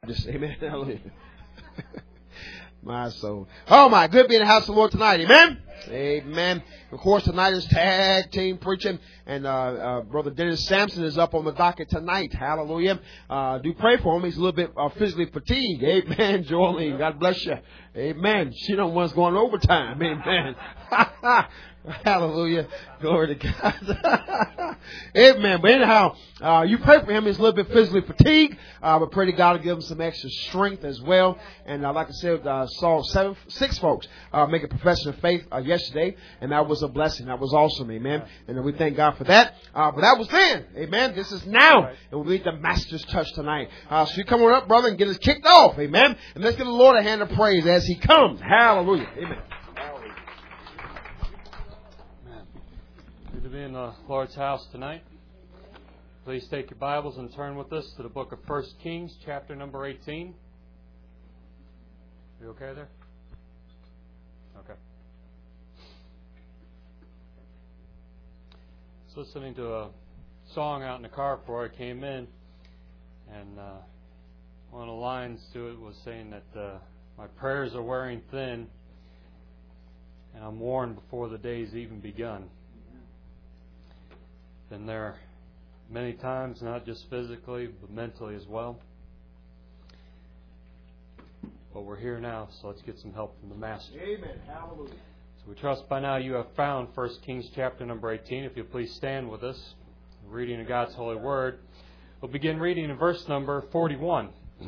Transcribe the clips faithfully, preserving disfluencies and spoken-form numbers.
Just amen. Hallelujah. My soul. Oh my, good being in the house of the Lord tonight. Amen. Amen. Of course, tonight is tag team preaching, and uh, uh, Brother Dennis Sampson is up on the docket tonight. Hallelujah. Uh, do pray for him. He's a little bit uh, physically fatigued. Amen. Jolene, God bless you. Amen. She don't want us going overtime. Amen. Hallelujah. Glory to God. Amen. But anyhow, uh, you pray for him. He's a little bit physically fatigued, uh, but pray to God to give him some extra strength as well. And uh, like I said, uh, saw seven, six folks uh, make a profession of faith uh, yesterday, and that was a blessing. That was awesome. Amen. And we thank God for that. Uh, but that was then. Amen. This is now. And we need the Master's touch tonight. Uh, so you come on up, brother, and get us kicked off. Amen. And let's give the Lord a hand of praise as he comes. Hallelujah. Amen. Good to be in the Lord's house tonight. Please take your Bibles and turn with us to the book of First Kings, chapter number eighteen. You okay there? Okay. I was listening to a song out in the car before I came in, and uh, one of the lines to it was saying that uh, my prayers are wearing thin, and I'm worn before the day's even begun. Been there many times, not just physically, but mentally as well. But we're here now, so let's get some help from the Master. Amen. Hallelujah. So we trust by now you have found First Kings chapter number eighteen. If you'll please stand with us, reading of God's holy word. We'll begin reading in verse number forty-one.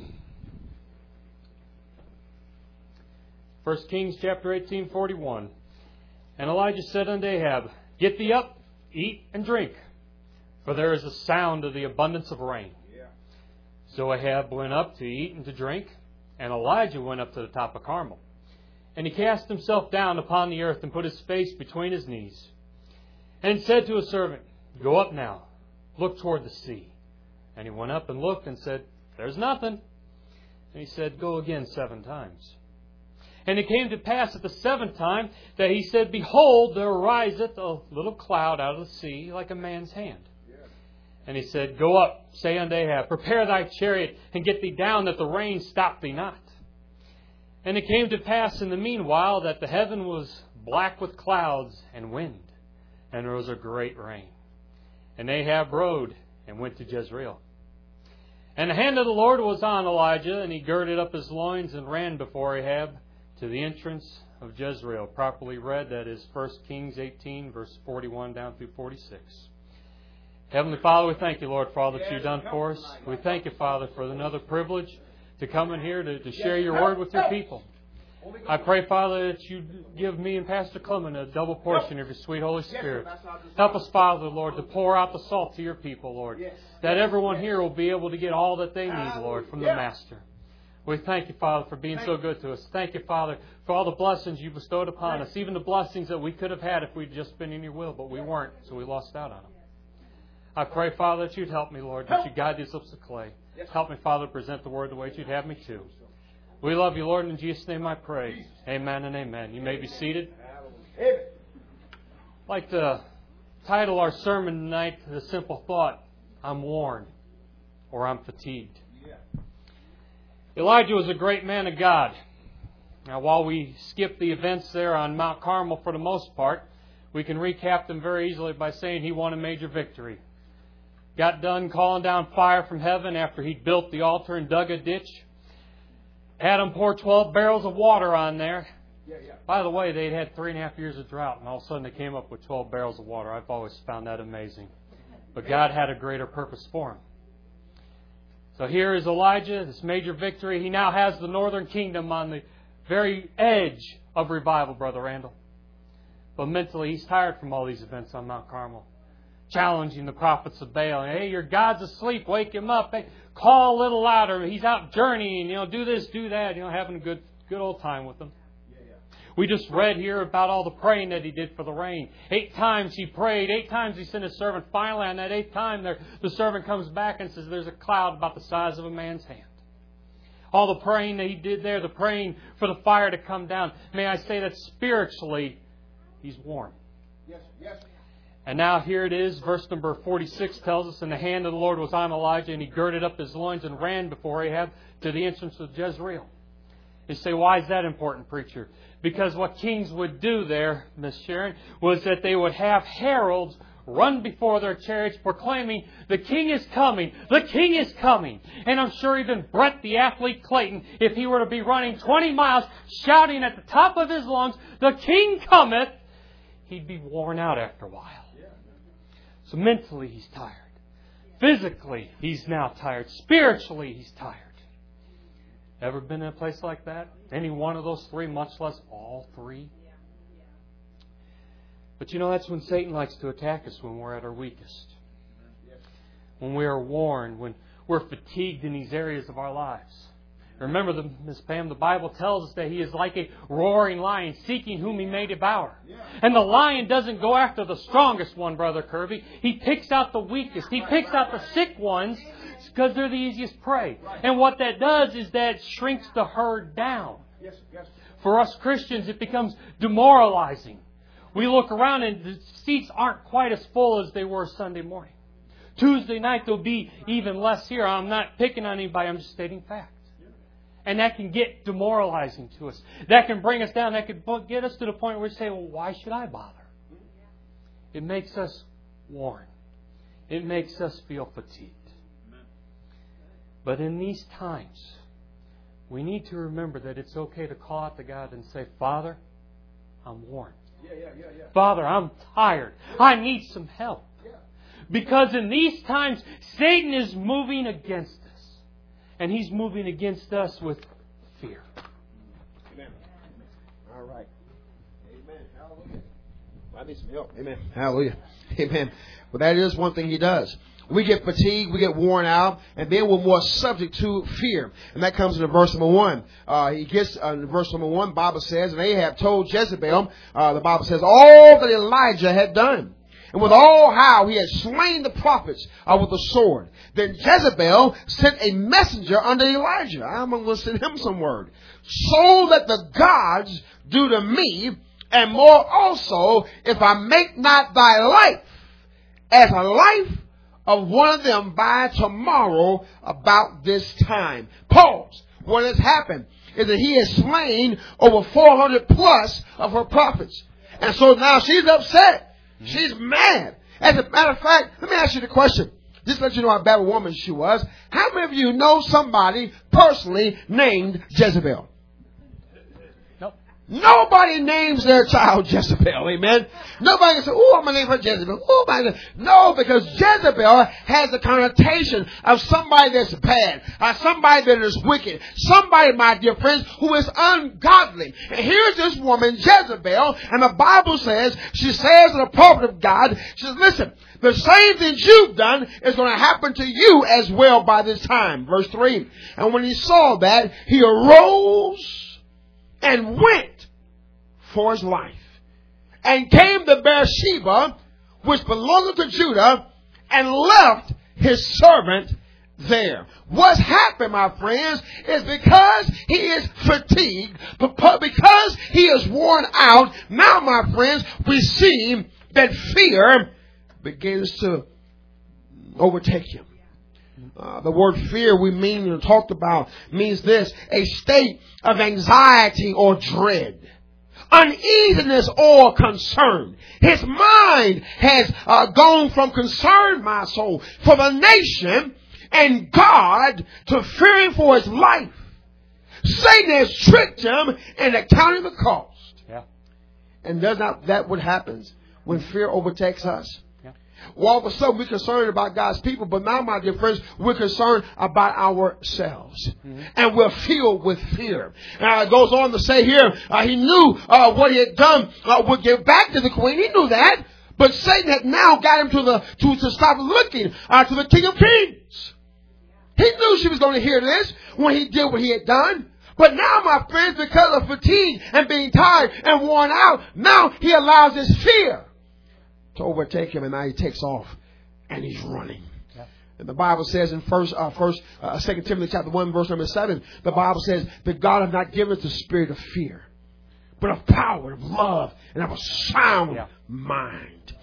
First Kings chapter eighteen, forty-one. And Elijah said unto Ahab, Get thee up, eat and drink, for there is a sound of the abundance of rain. Yeah. So Ahab went up to eat and to drink, and Elijah went up to the top of Carmel. And he cast himself down upon the earth and put his face between his knees, and said to his servant, Go up now, look toward the sea. And he went up and looked and said, There's nothing. And he said, Go again seven times. And it came to pass at the seventh time that he said, Behold, there ariseth a little cloud out of the sea like a man's hand. And he said, Go up, say unto Ahab, Prepare thy chariot, and get thee down, that the rain stop thee not. And it came to pass in the meanwhile that the heaven was black with clouds and wind, and there was a great rain. And Ahab rode and went to Jezreel. And the hand of the Lord was on Elijah, and he girded up his loins and ran before Ahab to the entrance of Jezreel. Properly read, that is First Kings eighteen, verse forty-one down through forty-six. Heavenly Father, we thank you, Lord, for all that you've done for us. We thank you, Father, for another privilege to come in here to, to share your word with your people. I pray, Father, that you give me and Pastor Clement a double portion of your sweet Holy Spirit. Help us, Father, Lord, to pour out the salt to your people, Lord, that everyone here will be able to get all that they need, Lord, from the Master. We thank you, Father, for being so good to us. Thank you, Father, for all the blessings you bestowed upon us, even the blessings that we could have had if we'd just been in your will, but we weren't, so we lost out on them. I pray, Father, that you'd help me, Lord, that you guide these lips of clay. Help me, Father, to present the word the way you'd have me to. We love you, Lord, and in Jesus' name I pray. Amen and amen. You may be seated. I'd like to title our sermon tonight, The Simple Thought, I'm worn, or I'm fatigued. Elijah was a great man of God. Now, while we skip the events there on Mount Carmel for the most part, we can recap them very easily by saying he won a major victory. Got done calling down fire from heaven after he'd built the altar and dug a ditch. Had them pour twelve barrels of water on there. Yeah, yeah. By the way, they'd had three and a half years of drought, and all of a sudden they came up with twelve barrels of water. I've always found that amazing. But God had a greater purpose for him. So here is Elijah, this major victory. He now has the northern kingdom on the very edge of revival, Brother Randall. But mentally, he's tired from all these events on Mount Carmel. Challenging the prophets of Baal. Hey, your God's asleep. Wake him up. Hey, call a little louder. He's out journeying. You know, do this, do that. You know, having a good, good old time with them. Yeah, yeah. We just read here about all the praying that he did for the rain. Eight times he prayed. Eight times he sent his servant. Finally, on that eighth time, there, the servant comes back and says, there's a cloud about the size of a man's hand. All the praying that he did there, the praying for the fire to come down. May I say that spiritually, he's warm. Yes, yes. And now here it is, verse number forty-six tells us, and the hand of the Lord was on Elijah, and he girded up his loins and ran before Ahab to the entrance of Jezreel. You say, why is that important, preacher? Because what kings would do there, Miss Sharon, was that they would have heralds run before their chariots proclaiming, the king is coming, the king is coming. And I'm sure even Brett the athlete Clayton, if he were to be running twenty miles, shouting at the top of his lungs, the king cometh, he'd be worn out after a while. So mentally he's tired. Physically he's now tired. Spiritually he's tired. Ever been in a place like that? Any one of those three, much less all three? But you know, that's when Satan likes to attack us, when we're at our weakest. When we are worn, when we're fatigued in these areas of our lives. Remember, the, Miss Pam, the Bible tells us that he is like a roaring lion, seeking whom he may devour. Yeah. And the lion doesn't go after the strongest one, Brother Kirby. He picks out the weakest. He picks out the sick ones because they're the easiest prey. And what that does is that shrinks the herd down. For us Christians, it becomes demoralizing. We look around and the seats aren't quite as full as they were Sunday morning. Tuesday night, there'll be even less here. I'm not picking on anybody. I'm just stating facts. And that can get demoralizing to us. That can bring us down. That can get us to the point where we say, well, why should I bother? It makes us worn. It makes us feel fatigued. But in these times, we need to remember that it's okay to call out to God and say, Father, I'm worn. Yeah, yeah, yeah, yeah. Father, I'm tired. I need some help. Yeah. Because in these times, Satan is moving against us. And he's moving against us with fear. Amen. All right. Amen. Hallelujah. I need some help. Amen. Hallelujah. Amen. Well, that is one thing he does. We get fatigued, we get worn out, and then we're more subject to fear. And that comes in verse number one. Uh, he gets, uh, in verse number one, the Bible says, and Ahab told Jezebel, uh, the Bible says, all that Elijah had done. And with all how he had slain the prophets uh, with the sword. Then Jezebel sent a messenger unto Elijah. I'm going to send him some word. So that the gods do to me, and more also, if I make not thy life as a life of one of them by tomorrow about this time. Pause. What has happened is that he has slain over four hundred plus of her prophets. And so now she's upset. She's mad. As a matter of fact, let me ask you the question. Just to let you know how bad a woman she was. How many of you know somebody personally named Jezebel? Nope. Nobody names their child Jezebel. Amen. Nobody can say, oh, I'm going to name her Jezebel. Oh, my. No, because Jezebel has the connotation of somebody that's bad, or somebody that is wicked, somebody, my dear friends, who is ungodly. And here's this woman, Jezebel, and the Bible says, she says to the prophet of God, she says, listen, the same thing you've done is going to happen to you as well by this time. Verse three. And when he saw that, he arose and went for his life, and came to Beersheba, which belonged to Judah, and left his servant there. What's happened, my friends, is because he is fatigued, because he is worn out, now, my friends, we see that fear begins to overtake him. Uh, the word fear we mean and talked about means this: a state of anxiety or dread, uneasiness or concern. His mind has uh, gone from concern, my soul, for the nation and God to fearing for his life. Satan has tricked him into counting the cost. Yeah. And does not that what happens when fear overtakes us? Well, all of a sudden we're concerned about God's people, but now, my dear friends, we're concerned about ourselves. Mm-hmm. And we're filled with fear. Uh, it goes on to say here, uh, he knew uh, what he had done uh, would give back to the queen. He knew that. But Satan had now got him to the to, to stop looking uh, to the King of Kings. He knew she was going to hear this when he did what he had done. But now, my friends, because of fatigue and being tired and worn out, now he allows his fear to overtake him, and now he takes off and he's running. Yep. And the Bible says in first, uh, first, uh, Second Timothy chapter one, verse number seven, the Bible says that God has not given us the spirit of fear, but of power, of love, and of a sound yeah. mind.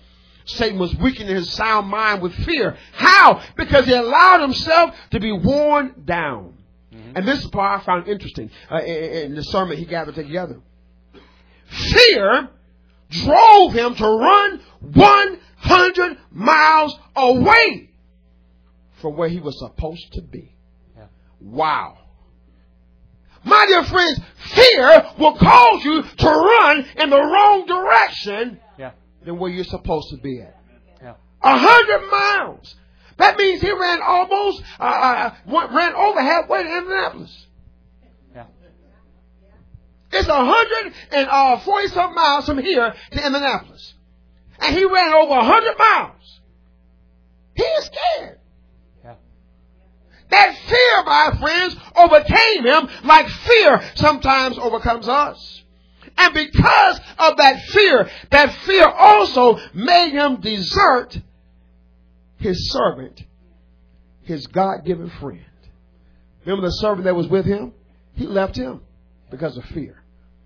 Satan was weakening his sound mind with fear. How? Because he allowed himself to be worn down. Mm-hmm. And this is part I found interesting uh, in, in the sermon he gathered together. Fear drove him to run one hundred miles away from where he was supposed to be. Yeah. Wow. My dear friends, fear will cause you to run in the wrong direction yeah. than where you're supposed to be at. A yeah. hundred miles. That means he ran almost, uh, uh, ran over halfway to Indianapolis. Yeah. It's a hundred and forty some miles from here to Indianapolis. And he ran over a hundred miles. He is scared. That fear, my friends, overcame him like fear sometimes overcomes us. And because of that fear, that fear also made him desert his servant, his God-given friend. Remember the servant that was with him? He left him because of fear.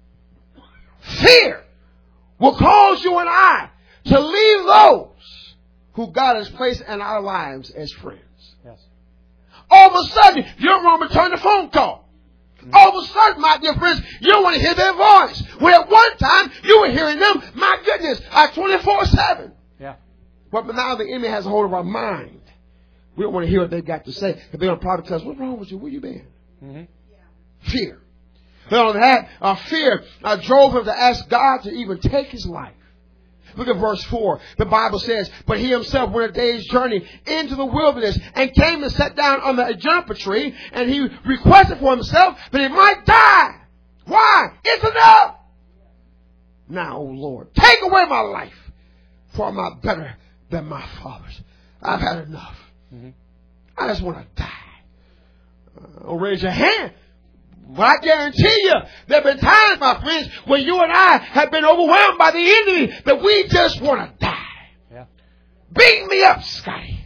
Fear will cause you and I to leave those who God has placed in our lives as friends. Yes. All of a sudden, you don't want to return the phone call. Mm-hmm. All of a sudden, my dear friends, you don't want to hear their voice. Where at one time, you were hearing them, my goodness, uh, twenty-four seven. Yeah. But now the enemy has a hold of our mind. We don't want to hear what they've got to say. If they're going to probably tell us, what's wrong with you? Where you been? Mm-hmm. Yeah. Fear. Well, that uh, fear uh, drove him to ask God to even take his life. Look at verse four. The Bible says, but he himself went a day's journey into the wilderness and came and sat down under a juniper tree, and he requested for himself that he might die. Why? It's enough. Now, O Lord, take away my life, for I'm not better than my fathers. I've had enough. Mm-hmm. I just want to die. Uh, don't raise your hand. But I guarantee you, there have been times, my friends, when you and I have been overwhelmed by the enemy that we just want to die. Yeah. Beat me up, Scotty.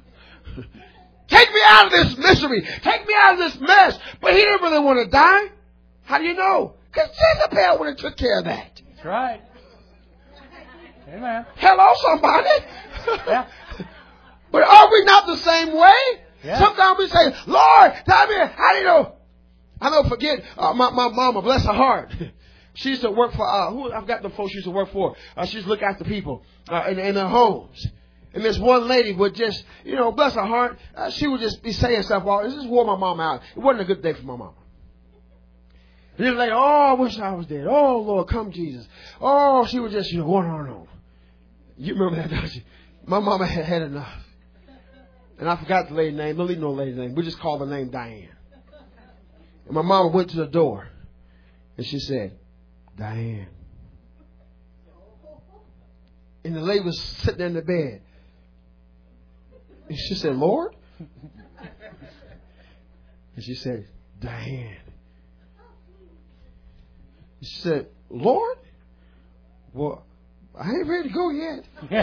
Take me out of this misery. Take me out of this mess. But he didn't really want to die. How do you know? Because Jezebel would have took care of that. That's right. Amen. Hello, somebody. Yeah. But are we not the same way? Yeah. Sometimes we say, Lord, tell me, how do you know? I never forget uh, my, my mama, bless her heart. She used to work for, uh, who, I've got the folks she used to work for. Uh, she used to look after people uh, in, in their homes. And this one lady would just, you know, bless her heart, uh, she would just be saying stuff. Well, this just wore my mom out. It wasn't a good day for my mama. And then later, oh, I wish I was dead. Oh, Lord, come Jesus. Oh, she was just, you know, on and on and on. You remember that, don't you? My mama had had enough. And I forgot the lady's name. Don't leave no lady's name. We just call the name Diane. And my mama went to the door and she said, Diane. And the lady was sitting there in the bed. And she said, Lord? And she said, Diane. And she said, Lord? Well, I ain't ready to go yet.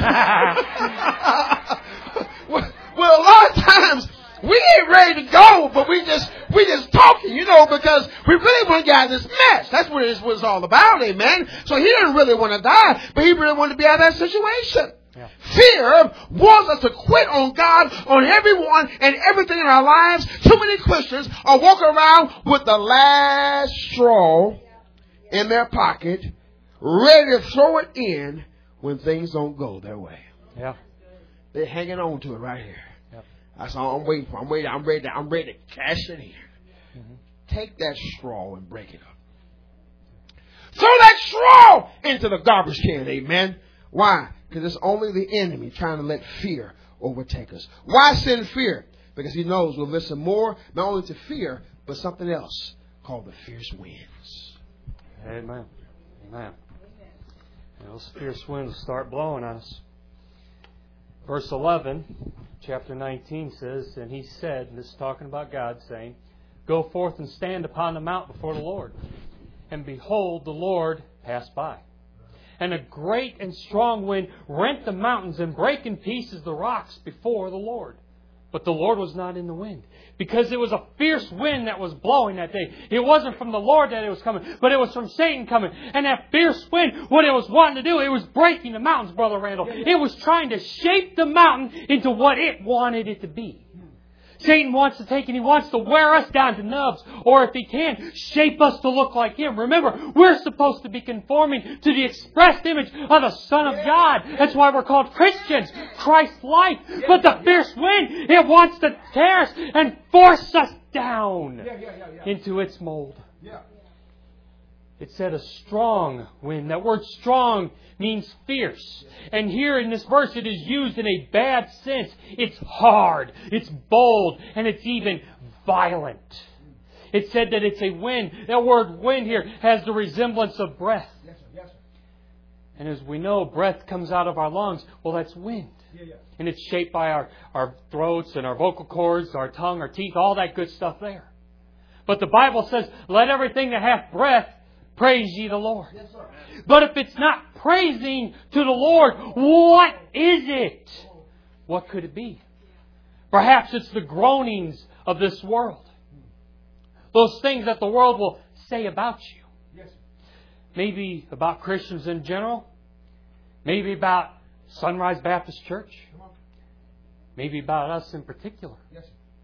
well, well, a lot of times we ain't ready to go, but we just we just talking, you know, because we really want to get out of this mess. That's what it's, what it's all about, amen. So he didn't really want to die, but he really wanted to be out of that situation. Yeah. Fear wants us to quit on God, on everyone and everything in our lives. Too many Christians are walking around with the last straw in their pocket, ready to throw it in when things don't go their way. Yeah. They're hanging on to it right here. Yep. That's all I'm waiting for. I'm waiting. I'm ready. To, I'm ready to cash it in. Mm-hmm. Take that straw and break it up. Throw that straw into the garbage can. Amen. Why? Because it's only the enemy trying to let fear overtake us. Why send fear? Because he knows we'll listen more, not only to fear, but something else called the fierce winds. Amen. Amen. And those fierce winds start blowing on us. Verse eleven, chapter nineteen says, and he said, and this is talking about God, saying, go forth and stand upon the mount before the Lord. And behold, the Lord passed by. And a great and strong wind rent the mountains and brake in pieces the rocks before the Lord. But the Lord was not in the wind. Because it was a fierce wind that was blowing that day. It wasn't from the Lord that it was coming, but it was from Satan coming. And that fierce wind, what it was wanting to do, it was breaking the mountains, Brother Randall. It was trying to shape the mountain into what it wanted it to be. Satan wants to take and he wants to wear us down to nubs. Or if he can, shape us to look like him. Remember, we're supposed to be conforming to the expressed image of the Son of God. That's why we're called Christians. Christ-like. But the fierce wind, it wants to tear us and force us down into its mold. It said a strong wind. That word strong means fierce. And here in this verse it is used in a bad sense. It's hard, it's bold, and it's even violent. It said that it's a wind. That word wind here has the resemblance of breath. Yes, sir. Yes, sir. And as we know, breath comes out of our lungs. Well, that's wind. Yeah, yeah. And it's shaped by our, our throats and our vocal cords, our tongue, our teeth, all that good stuff there. But the Bible says, let everything that hath breath praise ye the Lord. Yes, sir. But if it's not praising to the Lord, what is it? What could it be? Perhaps it's the groanings of this world. Those things that the world will say about you. Yes. Maybe about Christians in general. Maybe about Sunrise Baptist Church. Maybe about us in particular. Yes.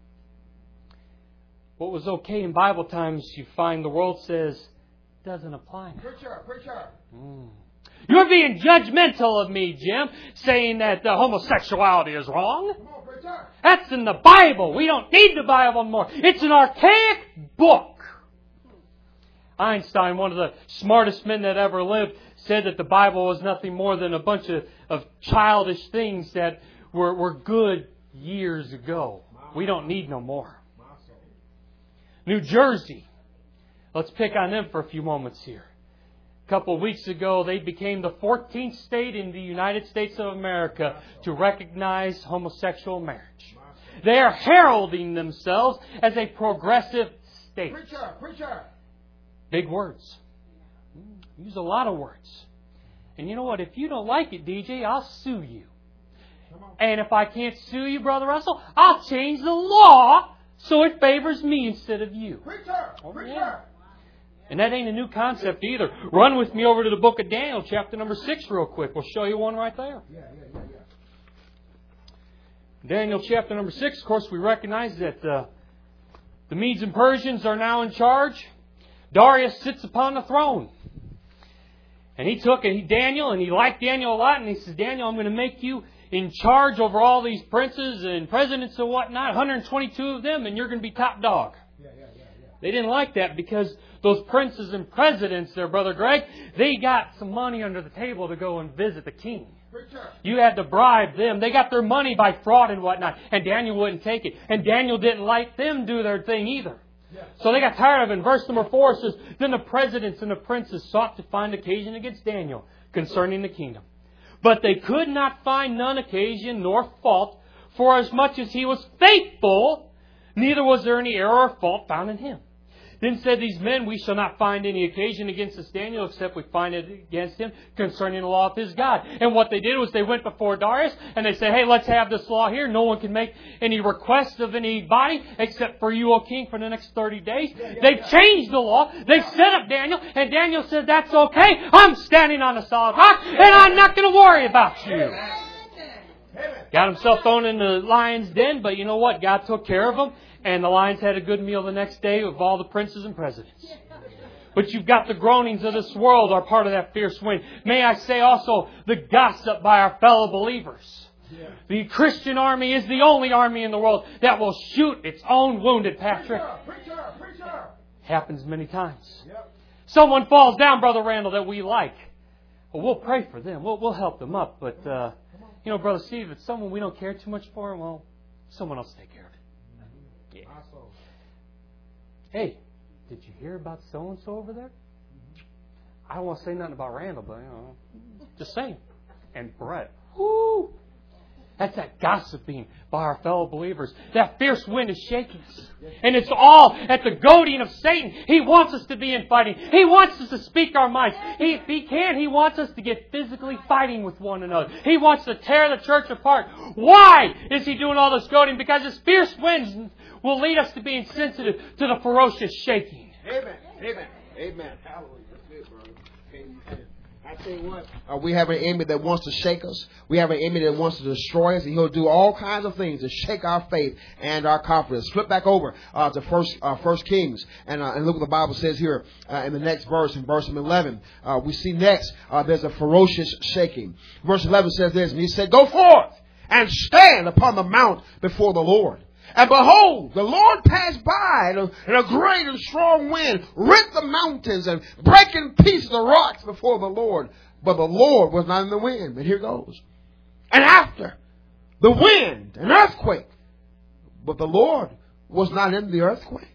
What was okay in Bible times, you find the world says, doesn't apply now. Preacher, preacher. Mm. You're being judgmental of me, Jim, saying that uh, homosexuality is wrong. Come on, preacher. That's in the Bible. We don't need the Bible anymore. It's an archaic book. Einstein, one of the smartest men that ever lived, said that the Bible was nothing more than a bunch of, of childish things that were, were good years ago. We don't need no more. New Jersey. Let's pick on them for a few moments here. A couple of weeks ago, they became the fourteenth state in the United States of America to recognize homosexual marriage. They are heralding themselves as a progressive state. Preacher, preacher. Big words. Use a lot of words. And you know what? If you don't like it, D J, I'll sue you. And if I can't sue you, Brother Russell, I'll change the law so it favors me instead of you. Preacher, oh, preacher. Yeah. And that ain't a new concept either. Run with me over to the book of Daniel, chapter number six, real quick. We'll show you one right there. Yeah, yeah, yeah, yeah. Daniel chapter number six, of course, we recognize that uh, the Medes and Persians are now in charge. Darius sits upon the throne. And he took and he, Daniel, and he liked Daniel a lot, and he says, Daniel, I'm going to make you in charge over all these princes and presidents and whatnot, one hundred twenty-two of them, and you're going to be top dog. Yeah, yeah, yeah, yeah. They didn't like that because those princes and presidents there, Brother Greg, they got some money under the table to go and visit the king. You had to bribe them. They got their money by fraud and whatnot. And Daniel wouldn't take it. And Daniel didn't like them do their thing either. Yeah. So they got tired of it. And verse number four says, Then the presidents and the princes sought to find occasion against Daniel concerning the kingdom. But they could not find none occasion nor fault, for as much as he was faithful, neither was there any error or fault found in him. Then said these men, We shall not find any occasion against this Daniel, except we find it against him concerning the law of his God. And what they did was they went before Darius, and they said, Hey, let's have this law here. No one can make any request of anybody except for you, O king, for the next thirty days. Yeah, yeah, they yeah. changed the law. They set up Daniel, and Daniel said, That's okay. I'm standing on a solid rock, and I'm not going to worry about you. Got himself thrown in the lion's den, but you know what? God took care of him. And the lions had a good meal the next day with all the princes and presidents. But you've got the groanings of this world are part of that fierce wind. May I say also the gossip by our fellow believers. Yeah. The Christian army is the only army in the world that will shoot its own wounded, Patrick. Preacher, preacher, preacher. Happens many times. Yep. Someone falls down, Brother Randall, that we like. Well, we'll pray for them. We'll, we'll help them up. But, uh, you know, Brother Steve, if it's someone we don't care too much for, well, someone else take care of it. Yeah. Hey, did you hear about so-and-so over there? I don't want to say nothing about Randall, but, you know, just saying. And Brett. Woo! That's that gossiping by our fellow believers. That fierce wind is shaking us. And it's all at the goading of Satan. He wants us to be in fighting. He wants us to speak our minds. He, if he can, he wants us to get physically fighting with one another. He wants to tear the church apart. Why is he doing all this goading? Because his fierce winds will lead us to being sensitive to the ferocious shaking. Amen. Amen. Amen. Hallelujah. That's good, brother. Amen. I tell you what, uh, we have an enemy that wants to shake us. We have an enemy that wants to destroy us. And he'll do all kinds of things to shake our faith and our confidence. Flip back over uh, to First uh, First Kings and, uh, and look what the Bible says here uh, in the next verse, in verse eleven. Uh, we see next uh, there's a ferocious shaking. Verse eleven says this, and he said, "Go forth and stand upon the mount before the Lord. And behold, the Lord passed by, and a, and a great and strong wind rent the mountains and break in pieces the rocks before the Lord. But the Lord was not in the wind." But here goes. "And after the wind, an earthquake. But the Lord was not in the earthquake."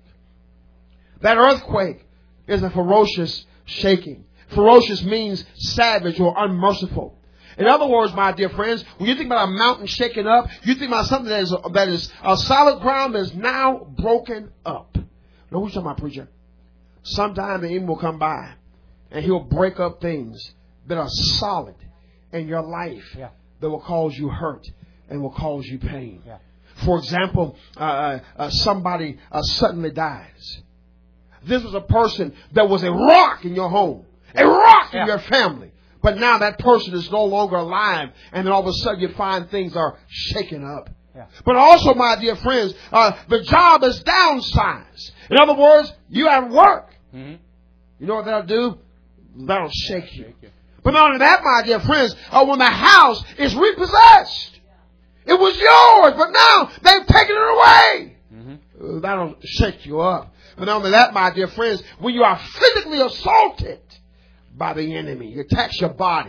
That earthquake is a ferocious shaking. Ferocious means savage or unmerciful. In other words, my dear friends, when you think about a mountain shaking up, you think about something that is, that is a solid ground that is now broken up. Know what you're talking about, preacher? Sometime the enemy will come by and he'll break up things that are solid in your life, yeah, that will cause you hurt and will cause you pain. Yeah. For example, uh, uh, somebody uh, suddenly dies. This was a person that was a rock in your home, a rock in yeah. your family. But now that person is no longer alive, and then all of a sudden you find things are shaken up. Yeah. But also, my dear friends, uh, the job is downsized. In other words, you have work. Mm-hmm. You know what that'll do? That'll shake you. Shake you. But not only that, my dear friends, uh, when the house is repossessed, it was yours, but now they've taken it away. Mm-hmm. Uh, that'll shake you up. But not only that, my dear friends, when you are physically assaulted by the enemy, it attacks your body,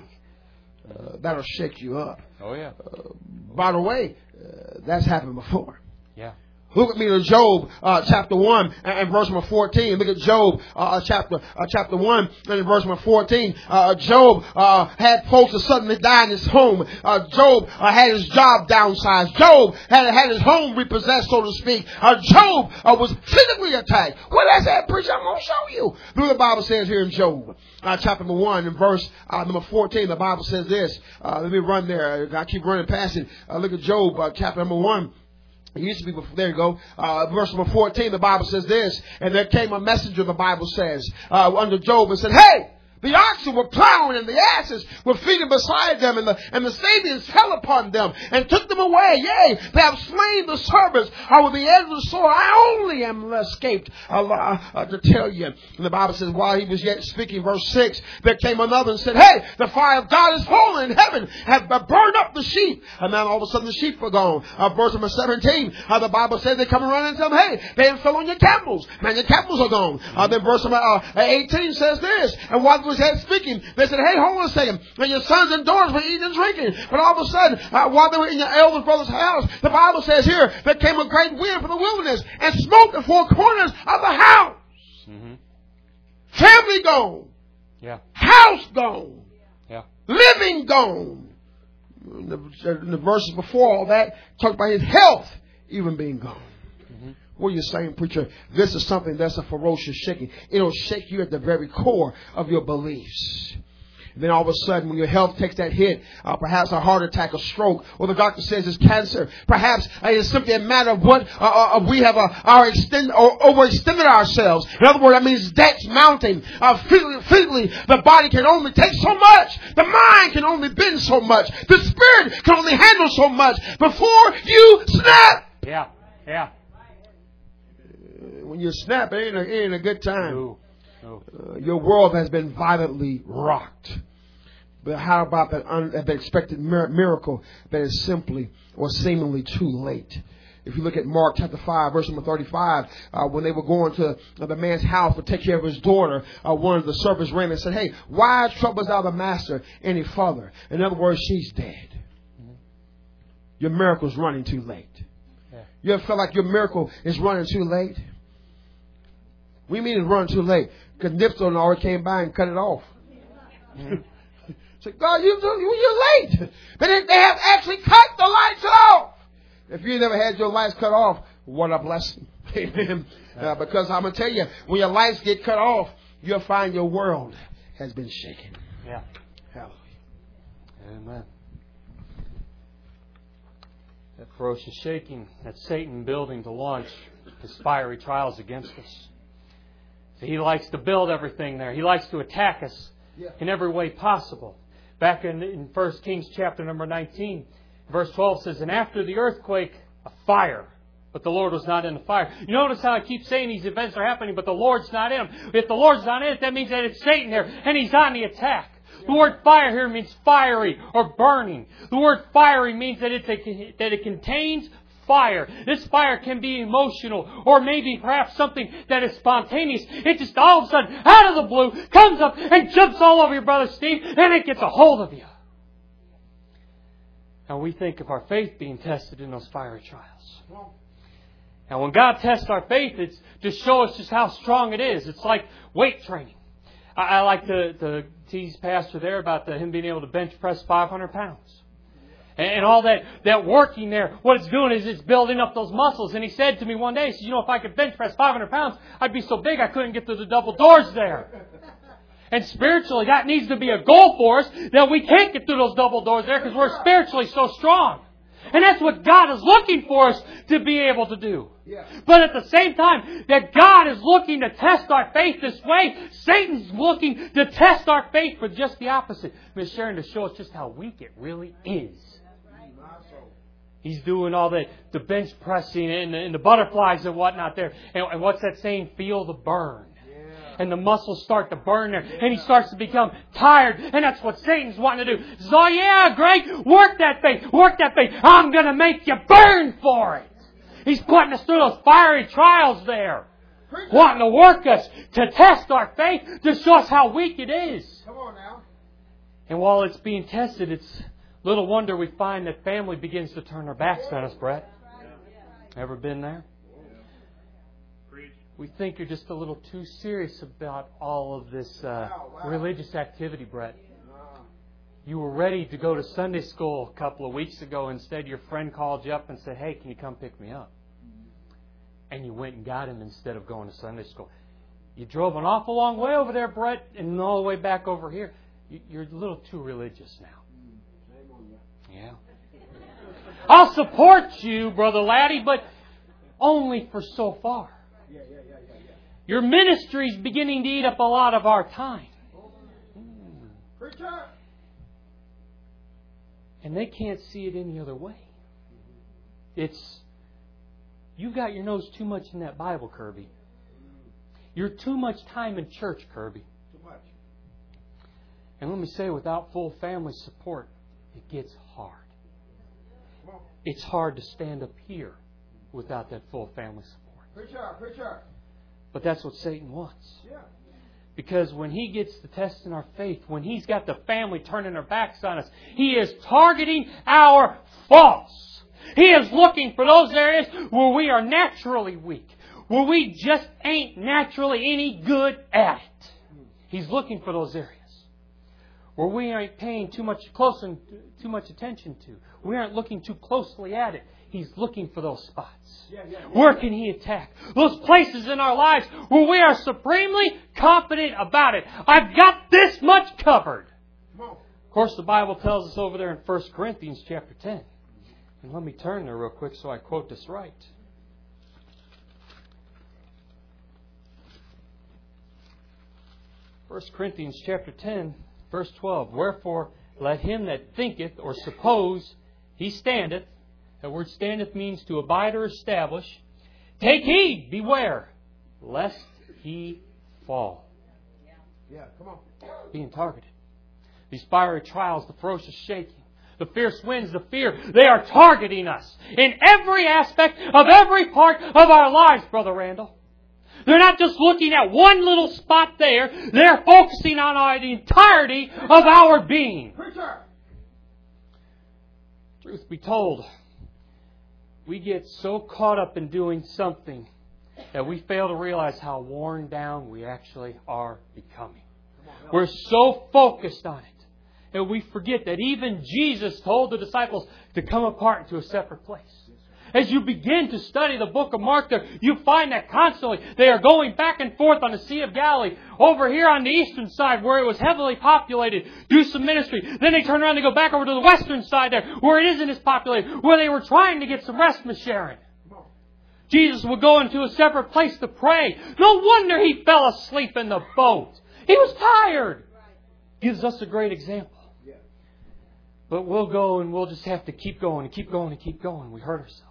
uh, that'll shake you up. Oh yeah. Uh, by the way, uh, that's happened before. Yeah. Look at me to Job uh, chapter one and, and verse number fourteen. Look at Job uh, chapter uh, chapter one and verse number fourteen. Uh, Job uh, had folks that suddenly died in his home. Uh, Job uh, had his job downsized. Job had had his home repossessed, so to speak. Uh, Job uh, was physically attacked. Well, that's that, preacher. I'm going to show you. Look what the Bible says here in Job uh, chapter number one and verse uh, number fourteen. The Bible says this. Uh, let me run there. I keep running past it. Uh, look at Job uh, chapter number one. It used to be before, there you go. Uh, verse number fourteen, the Bible says this. "And there came a messenger," the Bible says, uh, under Job and said, "Hey, the oxen were plowing and the asses were feeding beside them, and the, and the Sabians fell upon them and took them away. Yea, they have slain the servants uh, with the edge of the sword. I only am escaped uh, uh, to tell you." And the Bible says, while he was yet speaking, verse six, there came another and said, "Hey, the fire of God is fallen in heaven, have burned up the sheep." And now all of a sudden the sheep were gone. Uh, verse number seventeen, uh, the Bible says they come around and tell them, "Hey, they have fell on your camels. Man, your camels are gone." Uh, then verse number uh, eighteen says this, and while was yet speaking, they said, "Hey, hold on a second. And your sons and daughters were eating and drinking." But all of a sudden, uh, while they were in your eldest brother's house, the Bible says here, there came a great wind from the wilderness and smote the four corners of the house. Mm-hmm. Family gone. Yeah. House gone. Yeah. Living gone. In the, in the verses before all that, talked about his health even being gone. What are you saying, preacher? This is something that's a ferocious shaking. It'll shake you at the very core of your beliefs. And then all of a sudden, when your health takes that hit, uh, perhaps a heart attack, a stroke, or the doctor says it's cancer. Perhaps uh, it's simply a matter of what uh, uh, we have uh, our extend or overextended ourselves. In other words, that means debts mounting. Uh, physically, physically, the body can only take so much. The mind can only bend so much. The spirit can only handle so much before you snap. Yeah, yeah. When you snap, it ain't a, it ain't a good time. No, no. Uh, your world has been violently rocked. But how about that unexpected miracle that is simply or seemingly too late? If you look at Mark chapter five, verse number thirty-five, uh, when they were going to uh, the man's house to take care of his daughter, uh, one of the servants ran and said, "Hey, why troubles thou the master any further?" In other words, she's dead. Mm-hmm. Your miracle's running too late. Yeah. You ever feel like your miracle is running too late? We mean it's running too late because Nipso already came by and cut it off. Mm-hmm. Say, God, you, you're late. But they have actually cut the lights off. If you never had your lights cut off, what a blessing. Amen. Uh, because I'm going to tell you, when your lights get cut off, you'll find your world has been shaken. Yeah. Hallelujah. Amen. That ferocious shaking that Satan building to launch his fiery trials against us. So he likes to build everything there. He likes to attack us yeah. in every way possible. Back in, in First Kings chapter number nineteen, verse twelve says, and after the earthquake, a fire. But the Lord was not in the fire. You notice how I keep saying these events are happening, but the Lord's not in them. If the Lord's not in it, that means that it's Satan there, and he's on the attack. The word fire here means fiery or burning. The word fiery means that, it's a, that it contains fire. This fire can be emotional or maybe perhaps something that is spontaneous. It just all of a sudden, out of the blue, comes up and jumps all over your brother Steve, and it gets a hold of you. Now we think of our faith being tested in those fiery trials. Now when God tests our faith, it's to show us just how strong it is. It's like weight training. I, I like to, to tease Pastor there about the, him being able to bench press five hundred pounds. And, and all that, that working there, what it's doing is it's building up those muscles. And he said to me one day, he said, you know, if I could bench press five hundred pounds, I'd be so big I couldn't get through the double doors there. And spiritually, that needs to be a goal for us, that we can't get through those double doors there because we're spiritually so strong. And that's what God is looking for us to be able to do. Yeah. But at the same time that God is looking to test our faith this way, Satan's looking to test our faith for just the opposite. Miss Sharon, to show us just how weak it really is. He's doing all the, the bench pressing and the, and the butterflies and whatnot there. And, and what's that saying? Feel the burn. And the muscles start to burn there. And he starts to become tired. And that's what Satan's wanting to do. He says, oh yeah, Greg, work that faith. Work that faith. I'm going to make you burn for it. He's putting us through those fiery trials there. Wanting to work us to test our faith, to show us how weak it is. Come on now. And while it's being tested, it's little wonder we find that family begins to turn their backs on us, Brett. Ever been there? We think you're just a little too serious about all of this uh, religious activity, Brett. You were ready to go to Sunday school a couple of weeks ago. Instead, your friend called you up and said, hey, can you come pick me up? And you went and got him instead of going to Sunday school. You drove an awful long way over there, Brett, and all the way back over here. You're a little too religious now. Yeah. I'll support you, Brother Laddie, but only for so far. Yeah, yeah, yeah, yeah, yeah. Your ministry's beginning to eat up a lot of our time. Mm. And they can't see it any other way. It's, you got your nose too much in that Bible, Kirby. You're too much time in church, Kirby. Too much. And let me say, without full family support, it gets hard. It's hard to stand up here without that full family support. Preacher, preacher. But that's what Satan wants. Yeah. Because when he gets the test in our faith, when he's got the family turning their backs on us, he is targeting our faults. He is looking for those areas where we are naturally weak, where we just ain't naturally any good at it. He's looking for those areas where we aren't paying too much close and too much attention to. We aren't looking too closely at it. He's looking for those spots. Yeah, yeah, yeah. Where can he attack? Those places in our lives where we are supremely confident about it. I've got this much covered. Of course, the Bible tells us over there in First Corinthians chapter ten. And let me turn there real quick so I quote this right. First Corinthians chapter ten, verse twelve. Wherefore, let him that thinketh or suppose he standeth. That word standeth means to abide or establish. Take heed, beware, lest he fall. Yeah, come on. Being targeted. These fiery trials, the ferocious shaking, the fierce winds, the fear, they are targeting us in every aspect of every part of our lives, Brother Randall. They're not just looking at one little spot there. They're focusing on our, the entirety of our being. Truth be told, we get so caught up in doing something that we fail to realize how worn down we actually are becoming. We're so focused on it And we forget that even Jesus told the disciples to come apart into a separate place. As you begin to study the book of Mark there, you find that constantly they are going back and forth on the Sea of Galilee. Over here on the eastern side where it was heavily populated, do some ministry. Then they turn around and go back over to the western side there where it isn't as populated, where they were trying to get some rest, Miss Sharon. Jesus would go into a separate place to pray. No wonder he fell asleep in the boat. He was tired. Gives us a great example. But we'll go and we'll just have to keep going and keep going and keep going. We hurt ourselves.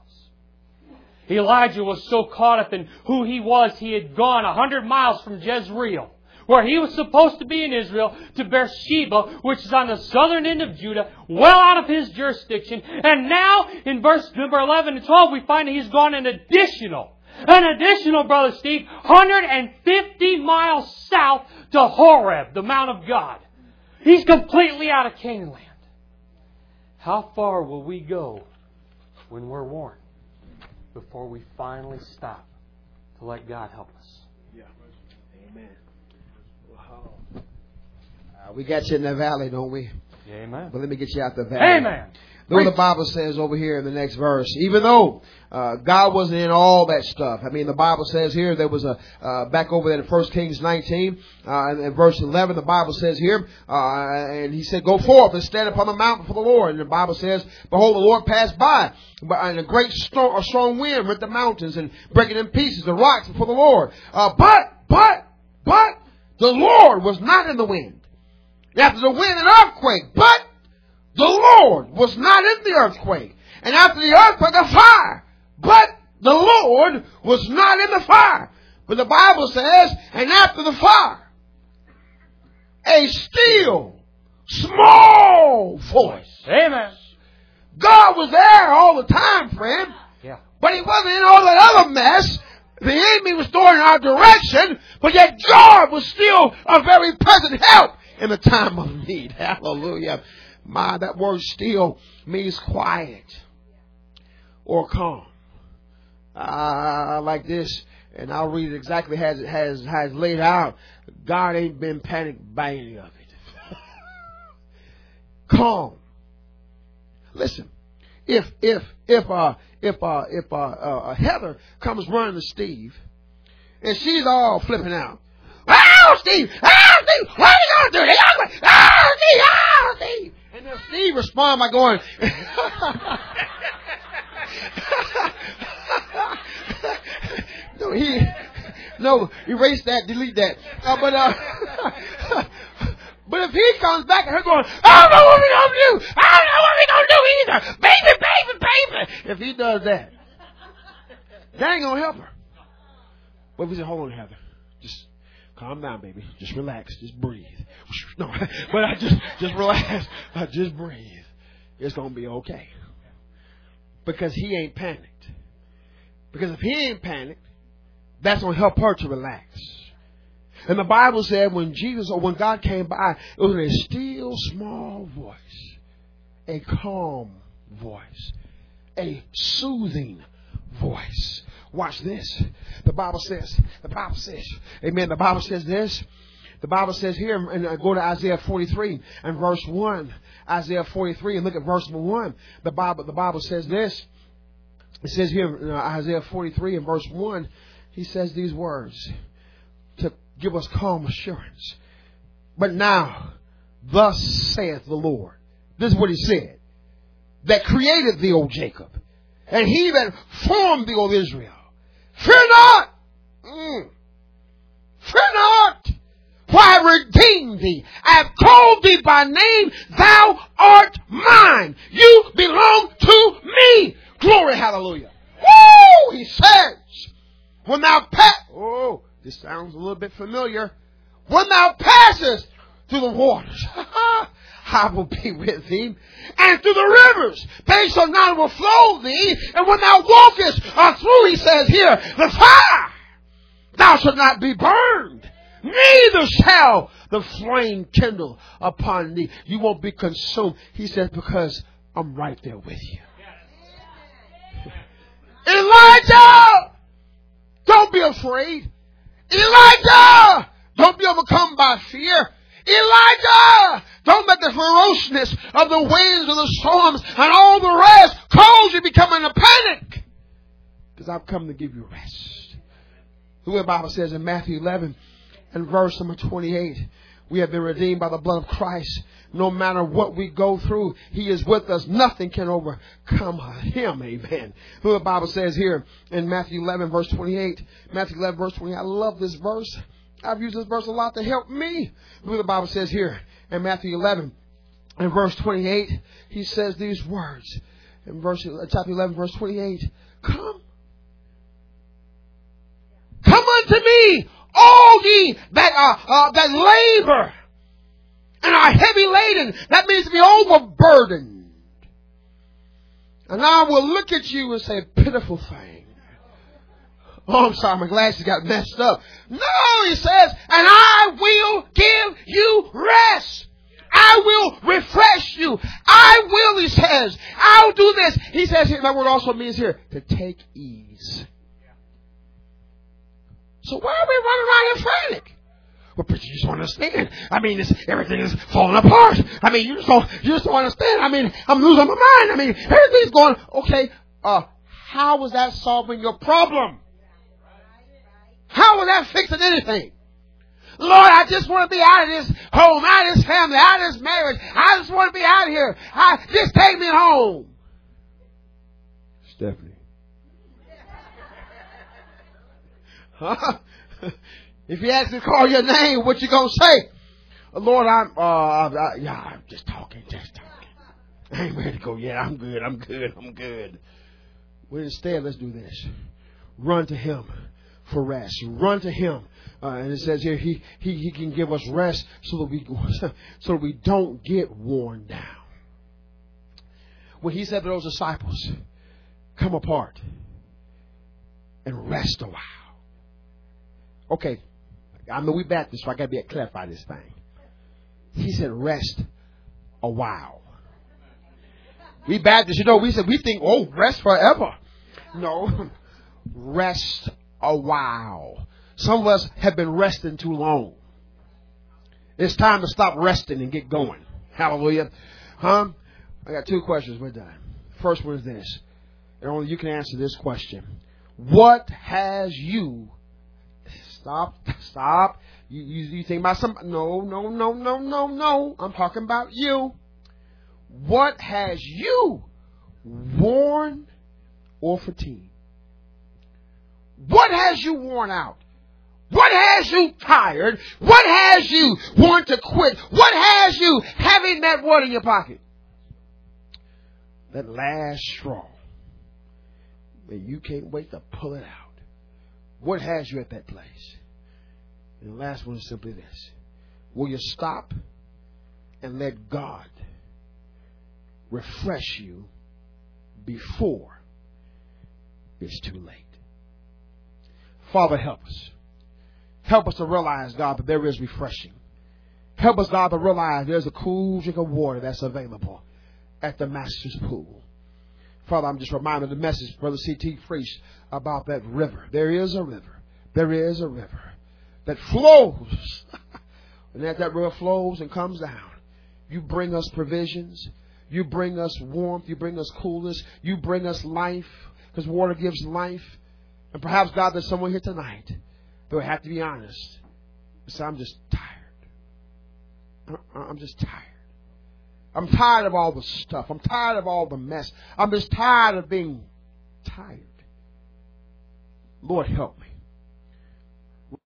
Elijah was so caught up in who he was, he had gone a hundred miles from Jezreel, where he was supposed to be in Israel, to Beersheba, which is on the southern end of Judah, well out of his jurisdiction. And now, in verse number eleven and twelve, we find that he's gone an additional, an additional, Brother Steve, one hundred fifty miles south to Horeb, the Mount of God. He's completely out of Canaan land. How far will we go when we're warned before we finally stop to let God help us? Yeah. Amen. Wow. Uh, we got you in the valley, don't we? Amen. But let me get you out the valley. Amen. Though the Bible says over here in the next verse, even though uh, God wasn't in all that stuff. I mean, the Bible says here, there was a, uh, back over there in First Kings nineteen, uh, and in verse eleven, the Bible says here, uh, and he said, go forth and stand upon the mountain for the Lord. And the Bible says, behold, the Lord passed by, and a great storm, a strong wind rent the mountains and breaking in pieces the rocks before the Lord. Uh, but, but, but, the Lord was not in the wind. After the wind, an earthquake, but the Lord was not in the earthquake. And after the earthquake, a fire. But the Lord was not in the fire. But the Bible says, and after the fire, a still, small voice. Amen. God was there all the time, friend. Yeah. But he wasn't in all that other mess. The enemy was throwing in our direction. But yet God was still a very present help in the time of need. Hallelujah. My, that word still means quiet or calm. Uh, like this, and I'll read it exactly as it has, has laid out. God ain't been panicked by any of it. Calm. Listen, if if if uh if uh if uh, uh Heather comes running to Steve, and she's all flipping out. Oh, Steve! Oh, Steve! What are you gonna do? Oh, Steve! Oh, Steve! And then Steve responds by going, no, he, no, erase that, delete that. Uh, but, uh, but if he comes back and her going, I don't know what we're going to do. I don't know what we're going to do either. Baby, baby, baby. If he does that, that ain't going to help her. But if he said, hold on, Heather, just calm down, baby. Just relax. Just breathe. No, but I just, just relax. I just breathe. It's going to be okay. Because he ain't panicked. Because if he ain't panicked, that's going to help her to relax. And the Bible said when Jesus or when God came by, it was in a still small voice, a calm voice, a soothing voice. Watch this. The Bible says, the Bible says, amen. The Bible says this. The Bible says here, and go to Isaiah forty-three and verse one. Isaiah forty-three and look at verse one. The Bible, the Bible says this. It says here in Isaiah forty-three and verse one, he says these words to give us calm assurance. But now, thus saith the Lord. This is what he said. That created thee, O Jacob, and he that formed thee, O Israel. Fear not. Mm. Fear not. For I have redeemed thee. I have called thee by name. Thou art mine. You belong to me. Glory, hallelujah. Woo! He says, when thou pass, oh, this sounds a little bit familiar. When thou passest through the waters, I will be with thee. And through the rivers, they shall not overflow thee. And when thou walkest uh, through, he says here, the fire, thou shalt not be burned. Neither shall the flame kindle upon thee. You won't be consumed. He says, because I'm right there with you. Elijah, don't be afraid. Elijah, don't be overcome by fear. Elijah, don't let the ferociousness of the winds of the storms and all the rest cause you to become in a panic. Because I've come to give you rest. The way the Bible says in Matthew eleven and verse number twenty-eight, we have been redeemed by the blood of Christ. No matter what we go through, He is with us. Nothing can overcome Him. Amen. The Bible says here in Matthew eleven verse twenty-eight, Matthew eleven verse twenty-eight, I love this verse. I've used this verse a lot to help me. The Bible says here in Matthew eleven and verse twenty-eight, He says these words in verse chapter eleven verse twenty-eight, come. Come unto me, all ye that are uh, that labor and are heavy laden. That means to be overburdened. And I will look at you and say, pitiful thing. Oh, I'm sorry, my glasses got messed up. No, He says, and I will give you rest. I will refresh you. I will, He says. I'll do this. He says here, that word also means here, to take ease. So why are we running around here frantic? Well, but you just don't understand. I mean, it's, everything is falling apart. I mean, you just don't, you just don't understand. I mean, I'm losing my mind. I mean, everything's going, okay, uh, how was that solving your problem? How was that fixing anything? Lord, I just want to be out of this home, out of this family, out of this marriage. I just want to be out of here. I, just take me home. Stephanie. Huh? If He asks to call your name, what you gonna say? Lord, I'm, uh, I, yeah, I'm just talking, just talking. I ain't ready to go yet. I'm good, I'm good, I'm good. Well, instead, let's do this. Run to Him for rest. Run to Him. Uh, and it says here, he, he, he can give us rest so that we, so that we don't get worn down. When He said to those disciples, come apart and rest a while. Okay, I know we Baptists, so I got to be able to clarify this thing. He said, rest a while. We Baptists, you know, we said we think, oh, rest forever. No, rest a while. Some of us have been resting too long. It's time to stop resting and get going. Hallelujah. Huh? I got two questions. We're done. First one is this. And only you can answer this question. What has you... Stop, stop. You, you, you think about some... No, no, no, no, no, no. I'm talking about you. What has you worn or fatigued? What has you worn out? What has you tired? What has you want to quit? What has you having that word in your pocket? That last straw. And you can't wait to pull it out. What has you at that place? And the last one is simply this. Will you stop and let God refresh you before it's too late? Father, help us. Help us to realize, God, that there is refreshing. Help us, God, to realize there's a cool drink of water that's available at the Master's pool. Father, I'm just reminded of the message Brother C T preached about that river. There is a river. There is a river that flows. And as that river flows and comes down, you bring us provisions. You bring us warmth. You bring us coolness. You bring us life, because water gives life. And perhaps, God, there's someone here tonight that will have to be honest. So I'm just tired. I'm just tired. I'm tired of all the stuff. I'm tired of all the mess. I'm just tired of being tired. Lord, help me.